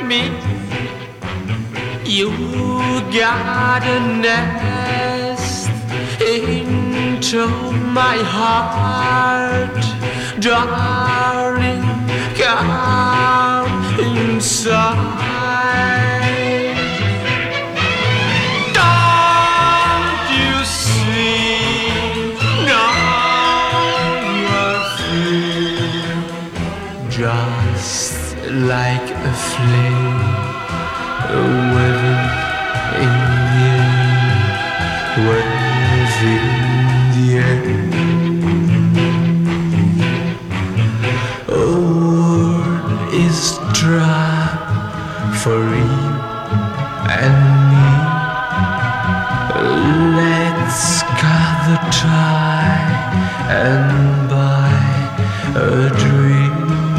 me. You got a nest into my heart, darling, come inside. Don't you see, now you're free, just like a flame waving in the air, waving in the air. All is dry for you and me. Let's gather tie and buy a dream.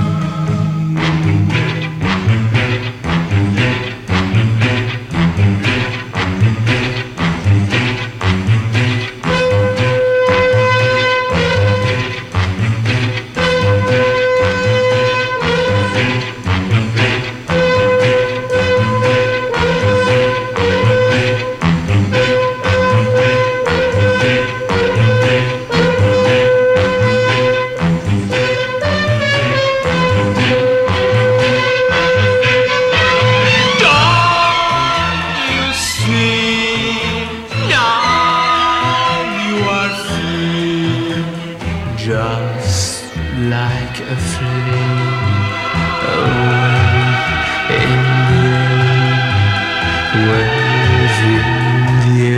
Just like a flame away in the air, waving in the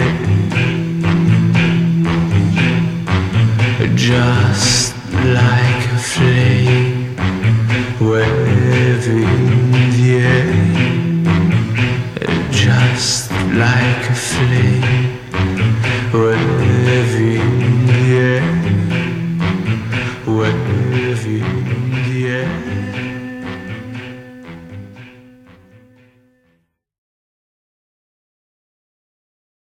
air. Just like a flame waving in the air. Just like a flame waving in the air. Waving in the air.